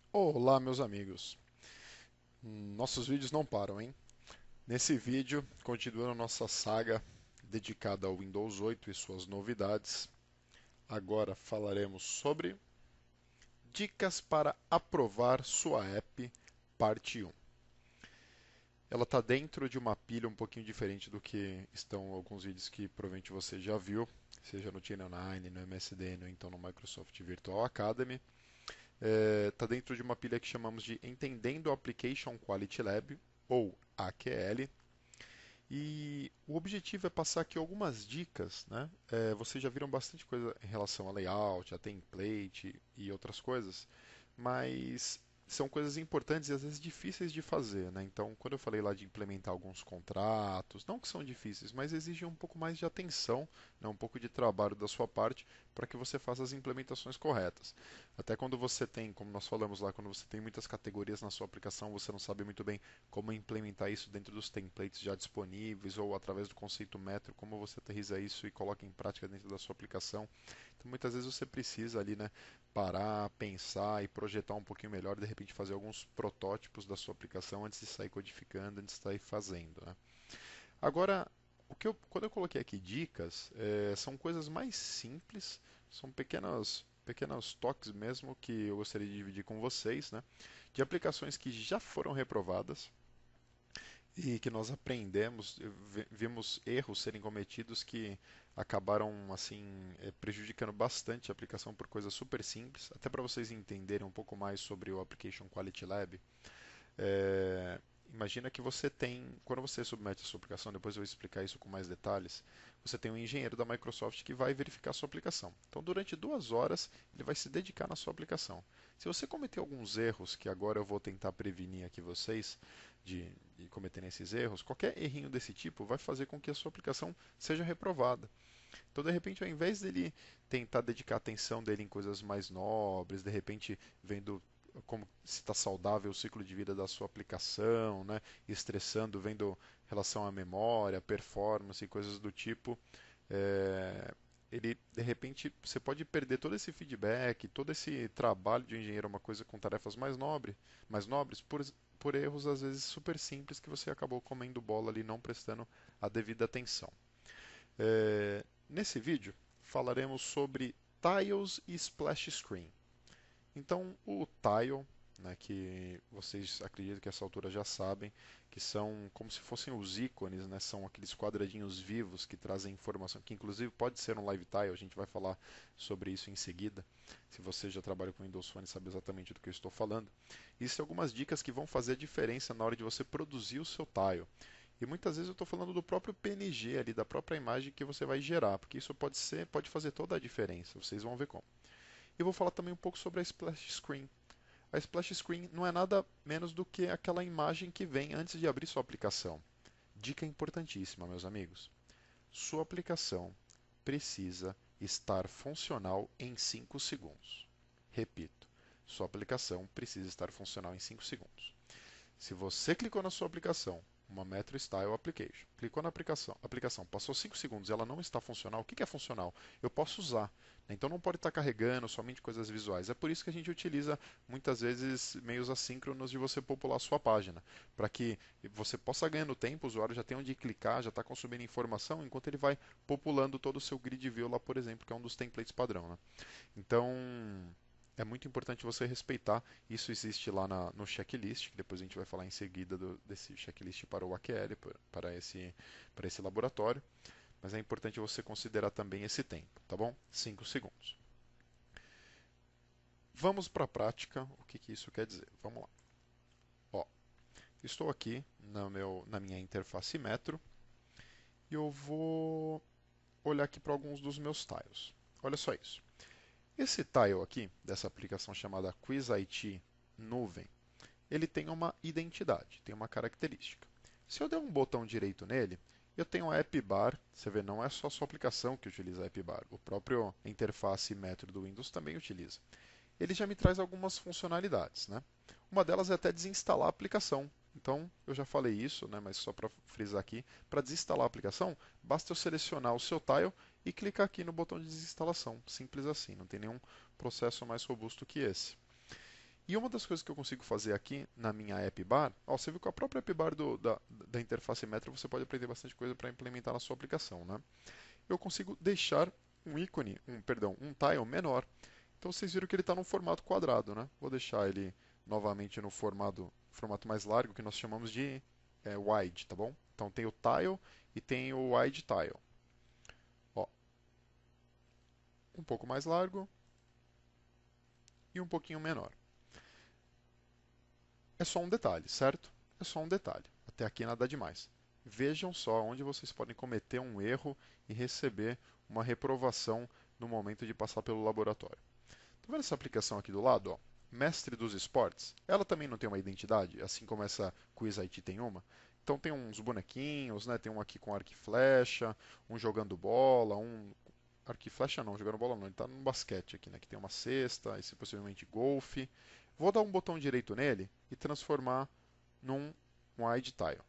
Olá, meus amigos. Nossos vídeos não param, hein? Nesse vídeo, continuando nossa saga dedicada ao Windows 8 e suas novidades, agora falaremos sobre dicas para aprovar sua app, parte 1. Ela está dentro de uma pilha um pouquinho diferente do que estão alguns vídeos que provavelmente você já viu, seja no Channel 9, no MSD, ou então no Microsoft Virtual Academy. Está dentro de uma pilha que chamamos de Entendendo Application Quality Lab, ou AQL. E o objetivo é passar aqui algumas dicas, né? Vocês já viram bastante coisa em relação a layout, a template e outras coisas, mas são coisas importantes e às vezes difíceis de fazer, né? Então, quando eu falei lá de implementar alguns contratos, não que são difíceis, mas exigem um pouco mais de atenção, né? Um pouco de trabalho da sua parte para que você faça as implementações corretas. Até quando você tem, como nós falamos lá, quando você tem muitas categorias na sua aplicação, você não sabe muito bem como implementar isso dentro dos templates já disponíveis ou através do conceito metro, como você aterriza isso e coloca em prática dentro da sua aplicação. Então, muitas vezes você precisa ali, né, parar, pensar e projetar um pouquinho melhor, de repente fazer alguns protótipos da sua aplicação antes de sair codificando, antes de sair fazendo, né? Agora, quando eu coloquei aqui dicas, são coisas mais simples, são pequenos toques mesmo que eu gostaria de dividir com vocês, né? De aplicações que já foram reprovadas e que nós aprendemos, vimos erros serem cometidos que acabaram assim prejudicando bastante a aplicação por coisas super simples. Até para vocês entenderem um pouco mais sobre o Application Quality Lab, é, imagina que você tem, quando você submete a sua aplicação, depois eu vou explicar isso com mais detalhes, você tem um engenheiro da Microsoft que vai verificar a sua aplicação. Então, durante 2 horas, ele vai se dedicar na sua aplicação. Se você cometer alguns erros, que agora eu vou tentar prevenir aqui vocês de cometerem esses erros, qualquer errinho desse tipo vai fazer com que a sua aplicação seja reprovada. Então, de repente, ao invés dele tentar dedicar a atenção dele em coisas mais nobres, de repente vendo como se está saudável o ciclo de vida da sua aplicação, né? Estressando, vendo relação à memória, performance e coisas do tipo, é, ele de repente você pode perder todo esse feedback, todo esse trabalho de engenheiro, uma coisa com tarefas mais nobres, por erros às vezes super simples que você acabou comendo bola ali, não prestando a devida atenção. Nesse vídeo falaremos sobre tiles e splash screen. Então, o tile, né, que vocês acreditam que a essa altura já sabem, que são como se fossem os ícones, né, são aqueles quadradinhos vivos que trazem informação, que inclusive pode ser um live tile, a gente vai falar sobre isso em seguida. Se você já trabalha com Windows Phone, sabe exatamente do que eu estou falando. Existem algumas dicas que vão fazer a diferença na hora de você produzir o seu tile. E muitas vezes eu estou falando do próprio PNG ali, da própria imagem que você vai gerar, porque isso pode fazer toda a diferença. Vocês vão ver como. E vou falar também um pouco sobre a splash screen. A splash screen não é nada menos do que aquela imagem que vem antes de abrir sua aplicação. Dica importantíssima, meus amigos. Sua aplicação precisa estar funcional em 5 segundos. Repito, sua aplicação precisa estar funcional em 5 segundos. Se você clicou na sua aplicação, uma Metro Style Application, clicou na aplicação, passou 5 segundos e ela não está funcional, o que é funcional? Eu posso usar. Então não pode estar carregando somente coisas visuais. É por isso que a gente utiliza muitas vezes meios assíncronos de você popular a sua página, para que você possa ganhando tempo, o usuário já tem onde clicar, já está consumindo informação, enquanto ele vai populando todo o seu grid view lá, por exemplo, que é um dos templates padrão. Né? Então, é muito importante você respeitar. Isso existe lá no checklist, que depois a gente vai falar em seguida desse checklist para o AQL, para esse laboratório. Mas é importante você considerar também esse tempo, tá bom? 5 segundos. Vamos para a prática. O que, que isso quer dizer? Vamos lá. Ó, estou aqui na minha interface Metro e eu vou olhar aqui para alguns dos meus tiles. Olha só isso. Esse tile aqui, dessa aplicação chamada Quiz IT Nuvem, ele tem uma identidade, tem uma característica. Se eu der um botão direito nele, eu tenho a App Bar. Você vê, não é só a sua aplicação que utiliza a App Bar, o próprio interface Metro do Windows também utiliza. Ele já me traz algumas funcionalidades, né? Uma delas é até desinstalar a aplicação. Então, eu já falei isso, né, mas só para frisar aqui, para desinstalar a aplicação, basta eu selecionar o seu tile e clicar aqui no botão de desinstalação. Simples assim, não tem nenhum processo mais robusto que esse. E uma das coisas que eu consigo fazer aqui na minha app bar, ó, você viu que a própria app bar da interface Metro você pode aprender bastante coisa para implementar na sua aplicação, né? Eu consigo deixar um ícone, perdão, um tile menor. Então vocês viram que ele está no formato quadrado, né? Vou deixar ele novamente no formato mais largo, que nós chamamos de wide, tá bom? Então tem o tile e tem o wide tile. Ó, um pouco mais largo e um pouquinho menor. É só um detalhe, certo? É só um detalhe. Até aqui nada demais. Vejam só onde vocês podem cometer um erro e receber uma reprovação no momento de passar pelo laboratório. Tá vendo essa aplicação aqui do lado? Ó? Mestre dos esportes. Ela também não tem uma identidade, assim como essa Quiz IT tem uma. Então tem uns bonequinhos, né? Tem um aqui com arco e flecha, um jogando bola, um arco e flecha não, jogando bola não, ele está no basquete aqui, né? Que tem uma cesta, esse possivelmente golfe. Vou dar um botão direito nele e transformar num wide tile.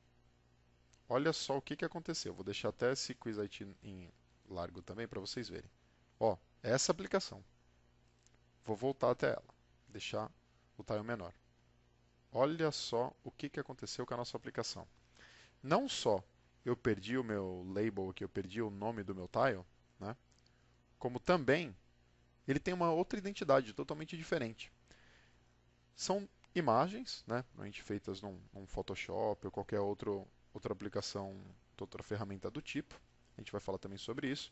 Olha só o que, que aconteceu. Vou deixar até esse Quiz IT em largo também para vocês verem. Ó, essa aplicação. Vou voltar até ela, deixar o tile menor. Olha só o que, que aconteceu com a nossa aplicação. Não só eu perdi o meu label aqui, eu perdi o nome do meu tile, né? Como também ele tem uma outra identidade totalmente diferente. São imagens, né, normalmente feitas num Photoshop ou qualquer outra aplicação, outra ferramenta do tipo. A gente vai falar também sobre isso.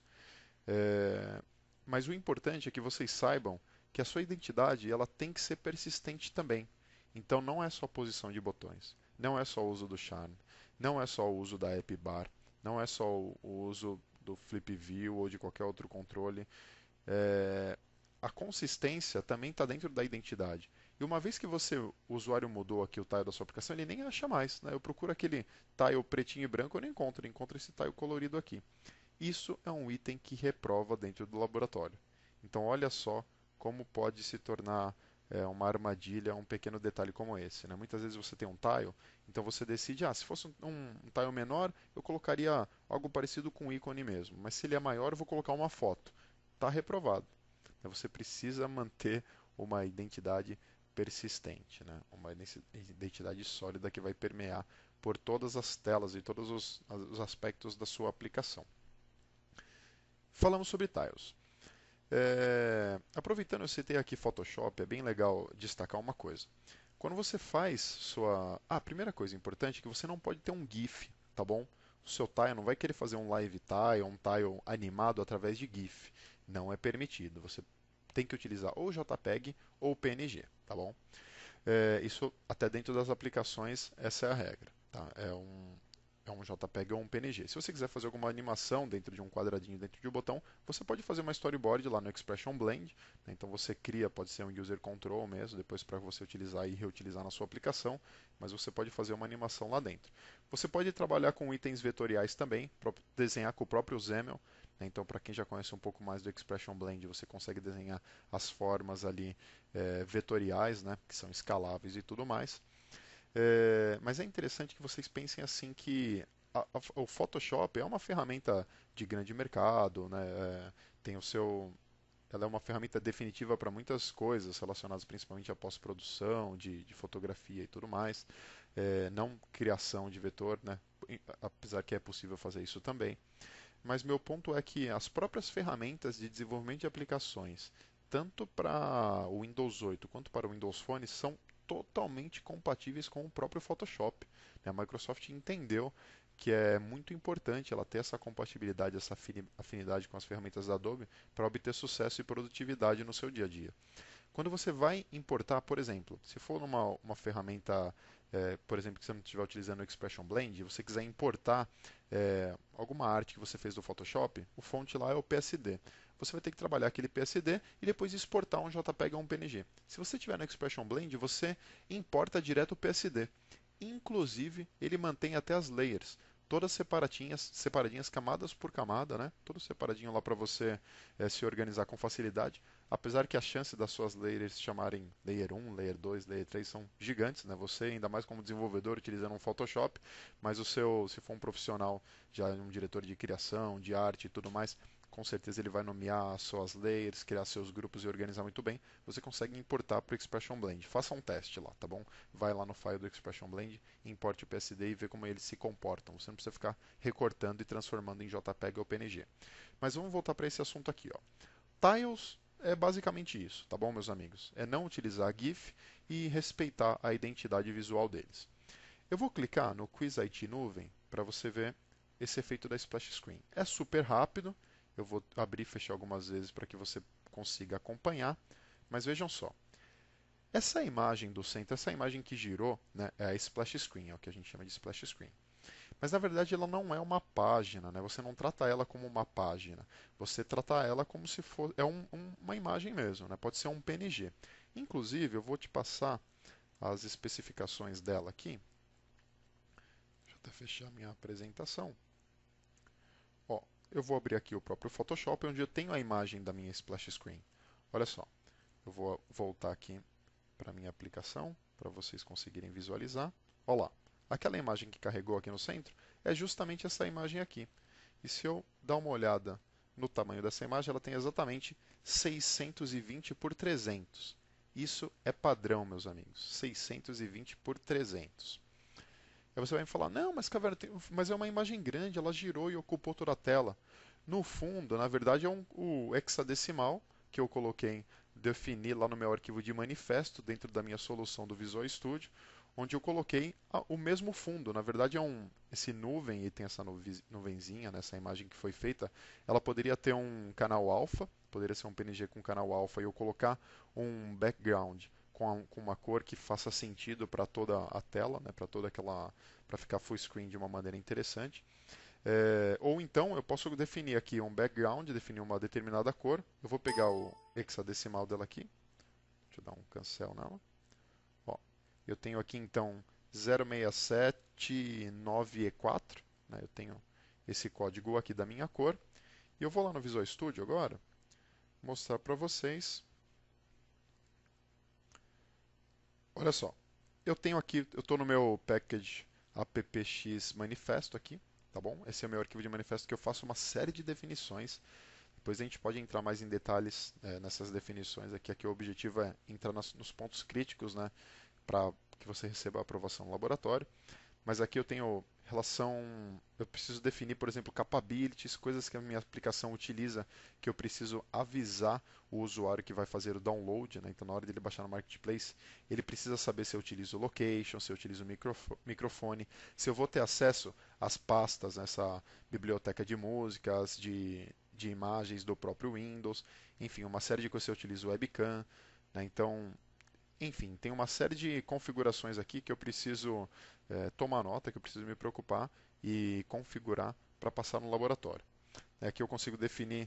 Mas o importante é que vocês saibam que a sua identidade ela tem que ser persistente também. Então não é só posição de botões, não é só o uso do charm, não é só o uso da app bar, não é só o uso do flip view ou de qualquer outro controle. A consistência também está dentro da identidade. E uma vez que o usuário mudou aqui o tile da sua aplicação, ele nem acha mais. Né? Eu procuro aquele tile pretinho e branco, eu encontro esse tile colorido aqui. Isso é um item que reprova dentro do laboratório. Então, olha só como pode se tornar uma armadilha, um pequeno detalhe como esse. Né? Muitas vezes você tem um tile, então você decide, se fosse um tile menor, eu colocaria algo parecido com um ícone mesmo. Mas se ele é maior, eu vou colocar uma foto. Está reprovado. Então, você precisa manter uma identidade persistente, né? Uma identidade sólida que vai permear por todas as telas e todos os aspectos da sua aplicação. Falamos sobre tiles. Aproveitando eu citei aqui Photoshop, é bem legal destacar uma coisa. Quando você faz sua... a primeira coisa importante é que você não pode ter um GIF, tá bom? O seu tile não vai querer fazer um live tile, um tile animado através de GIF. Não é permitido. Você tem que utilizar ou JPEG ou PNG, tá bom? Isso até dentro das aplicações, essa é a regra. Tá? É um JPEG ou um PNG. Se você quiser fazer alguma animação dentro de um quadradinho, dentro de um botão, você pode fazer uma storyboard lá no Expression Blend. Né? Então você cria, pode ser um user control mesmo, depois para você utilizar e reutilizar na sua aplicação, mas você pode fazer uma animação lá dentro. Você pode trabalhar com itens vetoriais também, desenhar com o próprio XAML. Né? Então, para quem já conhece um pouco mais do Expression Blend, você consegue desenhar as formas ali vetoriais, né? Que são escaláveis e tudo mais. Mas é interessante que vocês pensem assim que o Photoshop é uma ferramenta de grande mercado, né? Tem o seu, ela é uma ferramenta definitiva para muitas coisas relacionadas principalmente à pós-produção, de fotografia e tudo mais. Não criação de vetor, né? Apesar que é possível fazer isso também. Mas meu ponto é que as próprias ferramentas de desenvolvimento de aplicações, tanto para o Windows 8 quanto para o Windows Phone, são totalmente compatíveis com o próprio Photoshop. A Microsoft entendeu que é muito importante ela ter essa compatibilidade, essa afinidade com as ferramentas da Adobe para obter sucesso e produtividade no seu dia a dia. Quando você vai importar, por exemplo, se for uma ferramenta, por exemplo, que você não estiver utilizando o Expression Blend, e você quiser importar alguma arte que você fez do Photoshop, o fonte lá é o PSD. Você vai ter que trabalhar aquele PSD e depois exportar um JPEG ou um PNG. Se você tiver no Expression Blend, você importa direto o PSD. Inclusive, ele mantém até as layers, todas separadinhas camadas por camada, né? Tudo separadinho lá para você se organizar com facilidade. Apesar que a chance das suas layers se chamarem Layer 1, Layer 2, Layer 3 são gigantes, né? Você, ainda mais como desenvolvedor, utilizando um Photoshop, mas se for um profissional, já um diretor de criação, de arte e tudo mais, com certeza ele vai nomear suas layers, criar seus grupos e organizar muito bem. Você consegue importar para o Expression Blend. Faça um teste lá, tá bom? Vai lá no file do Expression Blend, importe o PSD e vê como eles se comportam. Você não precisa ficar recortando e transformando em JPEG ou PNG. Mas vamos voltar para esse assunto aqui, ó. Tiles é basicamente isso, tá bom, meus amigos? É não utilizar GIF e respeitar a identidade visual deles. Eu vou clicar no Quiz IT Nuvem para você ver esse efeito da splash screen. É super rápido, eu vou abrir e fechar algumas vezes para que você consiga acompanhar, mas vejam só. Essa imagem do centro, essa imagem que girou, né, é a splash screen, é o que a gente chama de splash screen. Mas na verdade ela não é uma página, né? Você não trata ela como uma página. Você trata ela como se fosse uma imagem mesmo, né? Pode ser um PNG. Inclusive, eu vou te passar as especificações dela aqui. Deixa eu até fechar minha apresentação. Ó, eu vou abrir aqui o próprio Photoshop, onde eu tenho a imagem da minha splash screen. Olha só, eu vou voltar aqui para a minha aplicação, para vocês conseguirem visualizar. Olha lá, aquela imagem que carregou aqui no centro é justamente essa imagem aqui. E se eu dar uma olhada no tamanho dessa imagem, ela tem exatamente 620 por 300. Isso é padrão, meus amigos, 620 por 300. Aí você vai me falar, não, mas Caverna, mas é uma imagem grande, ela girou e ocupou toda a tela. No fundo, na verdade, é o hexadecimal que eu coloquei, defini lá no meu arquivo de manifesto, dentro da minha solução do Visual Studio, onde eu coloquei o mesmo fundo. Na verdade, esse nuvem, e tem essa nuvenzinha, nessa imagem que foi feita, ela poderia ter um canal alfa, poderia ser um PNG com canal alfa, e eu colocar um background com uma cor que faça sentido para toda a tela, né, para ficar full screen de uma maneira interessante. Ou então eu posso definir aqui um background, definir uma determinada cor. Eu vou pegar o hexadecimal dela aqui. Deixa eu dar um cancel nela. Ó, eu tenho aqui então 067-9E4. Né, eu tenho esse código aqui da minha cor. E eu vou lá no Visual Studio agora mostrar para vocês. Olha só, eu tenho aqui, eu estou no meu package appx manifesto aqui, tá bom? Esse é o meu arquivo de manifesto que eu faço uma série de definições. Depois a gente pode entrar mais em detalhes nessas definições aqui. Aqui o objetivo é entrar nos pontos críticos, né, para que você receba a aprovação no laboratório. Mas aqui eu tenho relação, eu preciso definir, por exemplo, capabilities, coisas que a minha aplicação utiliza, que eu preciso avisar o usuário que vai fazer o download, né? Então na hora dele baixar no Marketplace, ele precisa saber se eu utilizo location, se eu utilizo microfone, se eu vou ter acesso às pastas nessa biblioteca de músicas, de imagens do próprio Windows, enfim, uma série de coisas, se eu utilizo webcam, né? Então enfim, tem uma série de configurações aqui que eu preciso tomar nota, que eu preciso me preocupar e configurar para passar no laboratório. Aqui eu consigo definir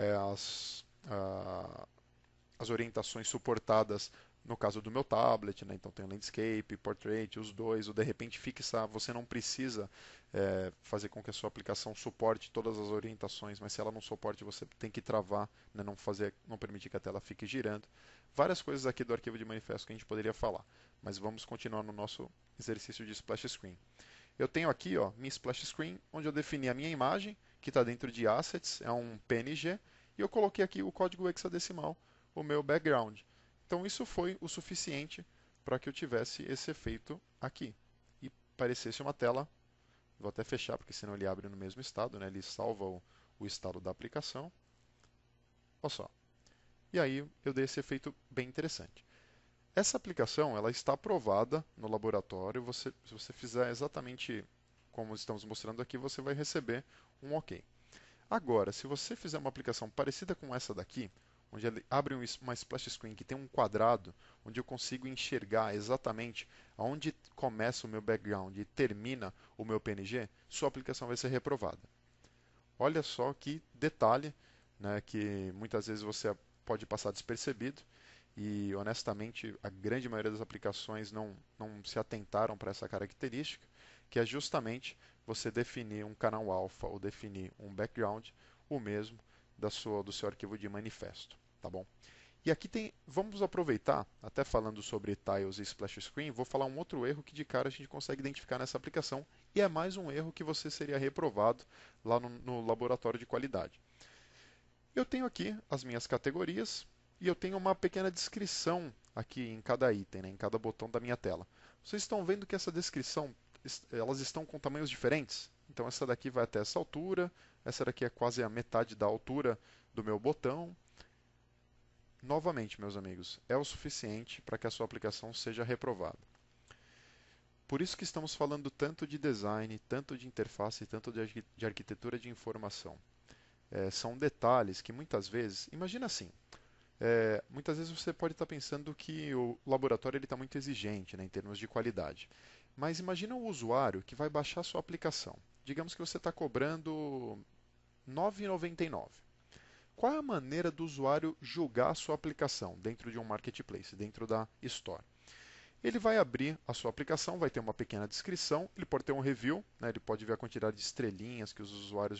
as orientações suportadas no caso do meu tablet, né? Então tem o Landscape, Portrait, os dois, ou de repente fixar, você não precisa fazer com que a sua aplicação suporte todas as orientações, mas se ela não suporte, você tem que travar, né? Não permitir que a tela fique girando. Várias coisas aqui do arquivo de manifesto que a gente poderia falar, mas vamos continuar no nosso exercício de splash screen. Eu tenho aqui, ó, minha splash screen, onde eu defini a minha imagem, que está dentro de assets, é um PNG, e eu coloquei aqui o código hexadecimal, o meu background. Então isso foi o suficiente para que eu tivesse esse efeito aqui e parecesse uma tela. Vou até fechar porque senão ele abre no mesmo estado, né? Ele salva o estado da aplicação. Olha só. E aí eu dei esse efeito bem interessante. Essa aplicação ela está aprovada no laboratório. Se você fizer exatamente como estamos mostrando aqui, você vai receber um OK. Agora, se você fizer uma aplicação parecida com essa daqui, onde ele abre uma splash screen que tem um quadrado, onde eu consigo enxergar exatamente aonde começa o meu background e termina o meu PNG, sua aplicação vai ser reprovada. Olha só que detalhe, né, que muitas vezes você pode passar despercebido e honestamente a grande maioria das aplicações não se atentaram para essa característica, que é justamente você definir um canal alfa ou definir um background, o mesmo do seu arquivo de manifesto, tá bom? E aqui vamos aproveitar, até falando sobre tiles e splash screen, vou falar um outro erro que de cara a gente consegue identificar nessa aplicação e é mais um erro que você seria reprovado lá no laboratório de qualidade. Eu tenho aqui as minhas categorias e eu tenho uma pequena descrição aqui em cada item, né, em cada botão da minha tela. Vocês estão vendo que essa descrição, elas estão com tamanhos diferentes? Então essa daqui vai até essa altura, essa daqui é quase a metade da altura do meu botão. Novamente, meus amigos, é o suficiente para que a sua aplicação seja reprovada. Por isso que estamos falando tanto de design, tanto de interface, tanto de arquitetura de informação. São detalhes que muitas vezes, imagina assim, muitas vezes você pode estar pensando que o laboratório está muito exigente, né, em termos de qualidade. Mas imagina o usuário que vai baixar a sua aplicação. Digamos que você está cobrando R$ 9,99. Qual é a maneira do usuário julgar a sua aplicação dentro de um marketplace, dentro da Store? Ele vai abrir a sua aplicação, vai ter uma pequena descrição, ele pode ter um review, né, ele pode ver a quantidade de estrelinhas que os usuários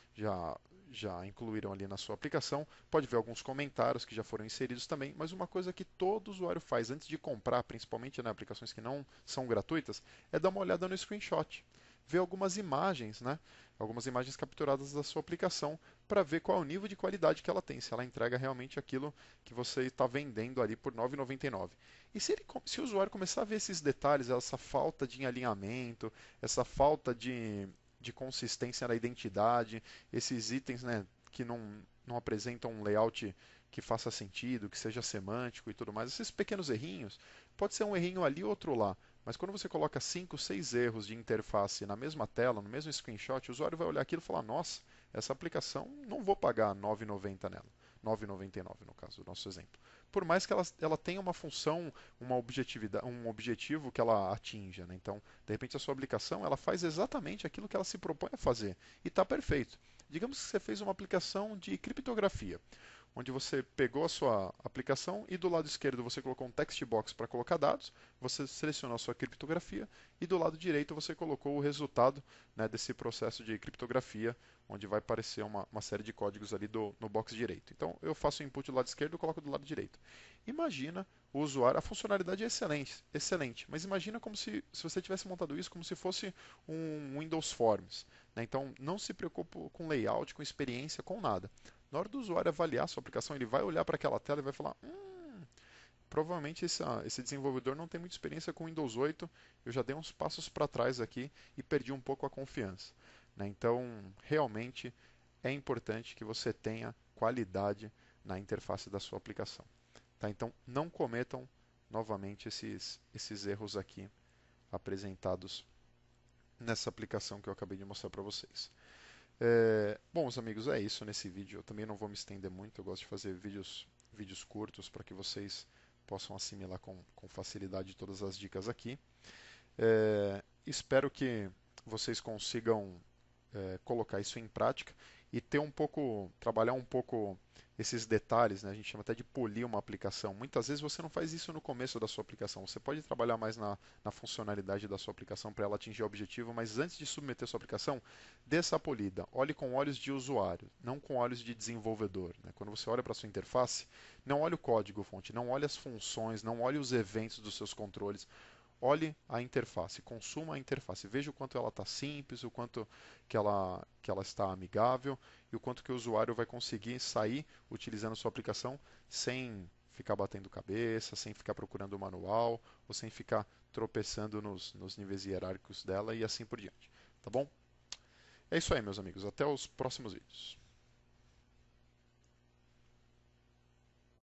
já incluíram ali na sua aplicação, pode ver alguns comentários que já foram inseridos também, mas uma coisa que todo usuário faz antes de comprar, principalmente nas aplicações que não são gratuitas, é dar uma olhada no screenshot, ver algumas imagens, né, algumas imagens capturadas da sua aplicação para ver qual é o nível de qualidade que ela tem, se ela entrega realmente aquilo que você está vendendo ali por R$ 9,99. E se o usuário começar a ver esses detalhes, essa falta de alinhamento, essa falta de consistência na identidade, esses itens, né, que não apresentam um layout que faça sentido, que seja semântico e tudo mais, esses pequenos errinhos, pode ser um errinho ali, outro lá, mas quando você coloca 5, 6 erros de interface na mesma tela, no mesmo screenshot, o usuário vai olhar aquilo e falar: nossa, essa aplicação não vou pagar R$ 9,90 nela. R$ 9,99 no caso do nosso exemplo. Por mais que ela tenha uma função, uma objetividade, um objetivo que ela atinja. Né? Então, de repente, a sua aplicação ela faz exatamente aquilo que ela se propõe a fazer. E está perfeito. Digamos que você fez uma aplicação de criptografia, onde você pegou a sua aplicação e do lado esquerdo você colocou um text box para colocar dados, você selecionou a sua criptografia e do lado direito você colocou o resultado, né, desse processo de criptografia, onde vai aparecer uma série de códigos ali no box direito. Então eu faço o input do lado esquerdo e coloco do lado direito. Imagina o usuário, a funcionalidade é excelente, excelente, mas imagina como se você tivesse montado isso como se fosse um Windows Forms. Né? Então não se preocupe com layout, com experiência, com nada. Na hora do usuário avaliar a sua aplicação, ele vai olhar para aquela tela e vai falar: provavelmente esse desenvolvedor não tem muita experiência com Windows 8, eu já dei uns passos para trás aqui e perdi um pouco a confiança. Né? Então, realmente é importante que você tenha qualidade na interface da sua aplicação. Tá? Então, não cometam novamente esses erros aqui apresentados nessa aplicação que eu acabei de mostrar para vocês. Bom, meus amigos, é isso nesse vídeo. Eu também não vou me estender muito, eu gosto de fazer vídeos curtos para que vocês possam assimilar com facilidade todas as dicas aqui. Espero que vocês consigam colocar isso em prática e trabalhar um pouco esses detalhes, né? A gente chama até de polir uma aplicação. Muitas vezes você não faz isso no começo da sua aplicação. Você pode trabalhar mais na funcionalidade da sua aplicação para ela atingir o objetivo, mas antes de submeter sua aplicação, dê essa polida. Olhe com olhos de usuário, não com olhos de desenvolvedor. Né? Quando você olha para a sua interface, não olhe o código-fonte, não olhe as funções, não olhe os eventos dos seus controles. Olhe a interface, consuma a interface, veja o quanto ela está simples, o quanto que ela está amigável e o quanto que o usuário vai conseguir sair utilizando a sua aplicação sem ficar batendo cabeça, sem ficar procurando o manual ou sem ficar tropeçando nos níveis hierárquicos dela e assim por diante. Tá bom? É isso aí, meus amigos. Até os próximos vídeos.